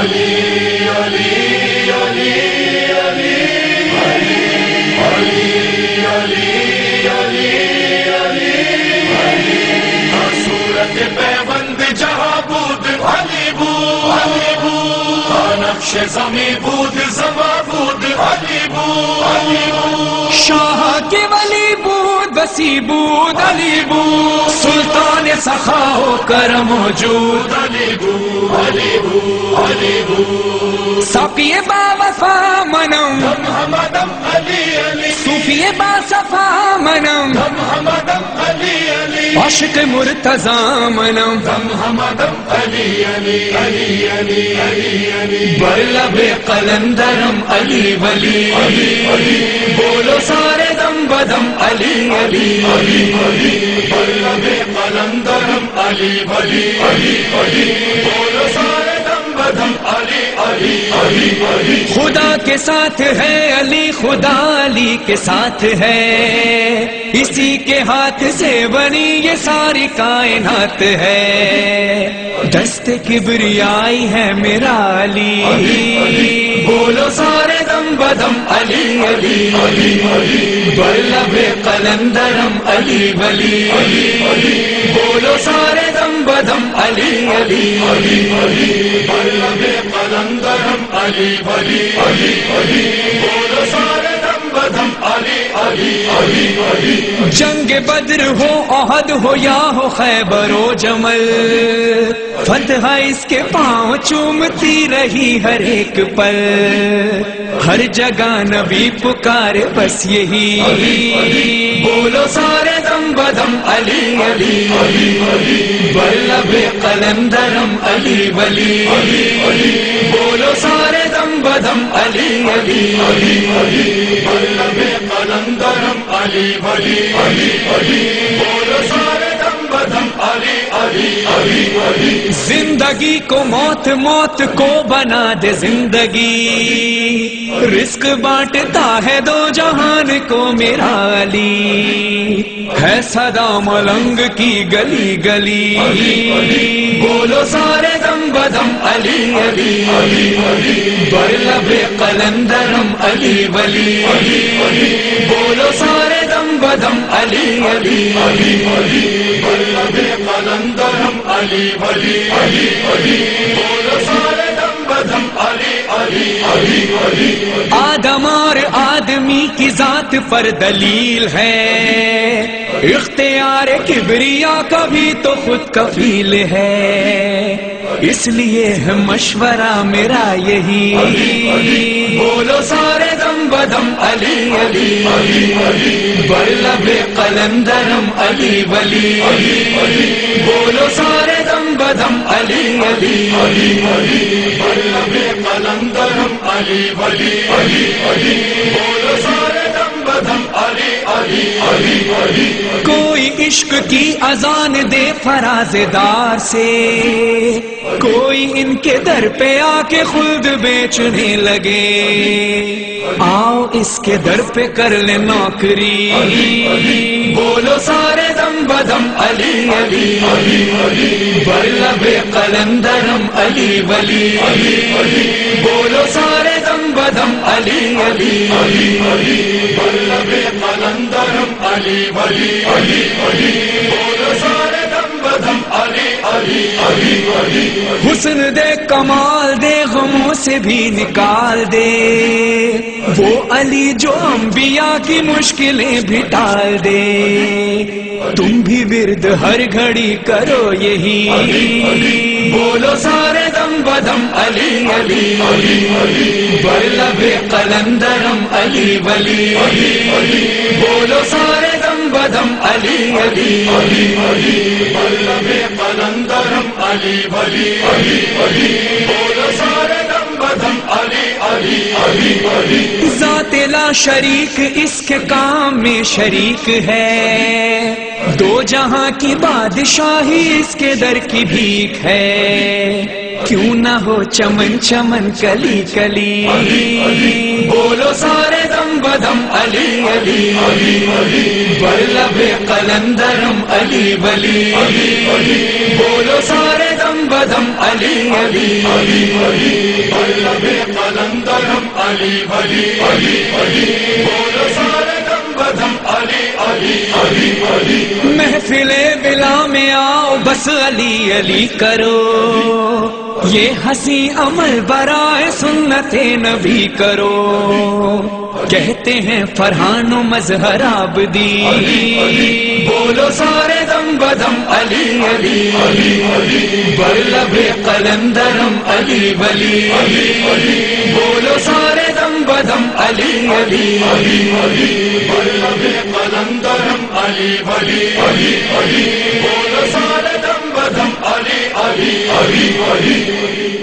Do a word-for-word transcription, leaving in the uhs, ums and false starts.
علی علی علی علی علی علی علی علی ہر صورت پیوند جہاں بود علی بود علی بود نقش زمیں بود زماں بود علی بود علی بود شاہ کے ولی بود وسیع بود علی بود سلطان سخا ہو کر موجود علی بود علی بود علی بود ساقی با وفا منم محمدم علی علی صوفی با صفا منم محمدم علی علی عاشق مرتضی منم محمدم علی علی علی علی علی علی بر لب قلندرم علی ولی بولو سارے دم بدم علی علی علی علی بلب قلندرم علی ولی علی علی بولو سارے دم بدم علی علی علی علی خدا کے ساتھ ہے علی خدا علی کے ساتھ ہے اسی کے ہاتھ سے بنی یہ ساری کائنات ہے دست کبریائی ہے میرا علی بولو سارے دم بدم علی علی علی علی بلب قلندرم علی ولی بولو سارے دم بدم علی علی علی علی بلب قلندرم علی ولی علی علی بولو سارے دم بدم علی علی علی علی جنگ بدر ہو احد ہو یا ہو خیبر و جمل فتح اس کے پاؤں چومتی رہی ہر ایک پل ہر جگہ نبی پکارے بس یہی بولو سارے دم بدم علی علی بلب قلندرم علی ولی بولو سارے دم بدم علی علی بلب قلندرم علی ولی علی علی بولو سارے دم بدم علی علی علی علی زندگی کو موت موت کو بنا دے زندگی رزق بانٹتا ہے دو جہان کو میرا علی ہے صدا ملنگ کی گلی گلی بولو سارے دم بدم علی علی بلب قلندرم علی ولی بولو سارے دم بدم علی علی بلب قلندرم علی ولی علی علی بولو سارے دم بدم علی علی علی علی آدم اور آدمی کی ذات پر دلیل ہے اختیار کبریا کا بھی تو خود کفیل ہے اس لیے ہے مشورہ میرا یہی بولو سارے دم بدم علی علی بلب قلندرم علی ولی بولو سارے دم بدم علی علی بلب قلندرم علی ولی علی بولو سارے دم بدم علی علی علی علی کوئی عشق کی اذان دے فراز دار سے کوئی ان کے در پہ آ کے خلد بیچنے لگے آؤ اس کے در پہ کر لے نوکری بولو سارے دم بدم علی علی بلب قلندرم علی ولی بولو سارے دم بدم علی علی بلب قلندرم علی ولی علی علی بولو سارے دم بدم علی علی علی علی حسن دے کمال دے غموں سے بھی نکال دے وہ علی جو انبیاء کی مشکلیں بھی ٹال دے تم بھی ورد ہر گھڑی کرو یہی بولو سارے دم بدم علی علی بلب قلندرم علی ولی بولو سارے دم بدم علی علی بلب قلندرم علی ولی بولو سارے دم بدم علی علی علی ذات لا شریک اس کے کام میں شریک ہے دو جہاں کی بادشاہی اس کے در کی بھیک ہے کیوں نہ ہو چمن چمن کلی کلی بولو سارے دم بدم علی علی بلب قلندرم علی ولی بولو سارے دم بدم علی علی قلندرم علی علی علی علی بولو سارے دم بدم علی علی علی علی محفل بلا میں آؤ بس علی علی کرو یہ ہنسی عمل برائے سنت نبی کرو کہتے ہیں فرحان و مظہر عابدی بولو سارے دم بدم علی علی برلب قلندرم علی ولی بولو سارے دم بدم علی علی برلب قلندرم علی ولی بولو سارے دم بدم علی علی علی علی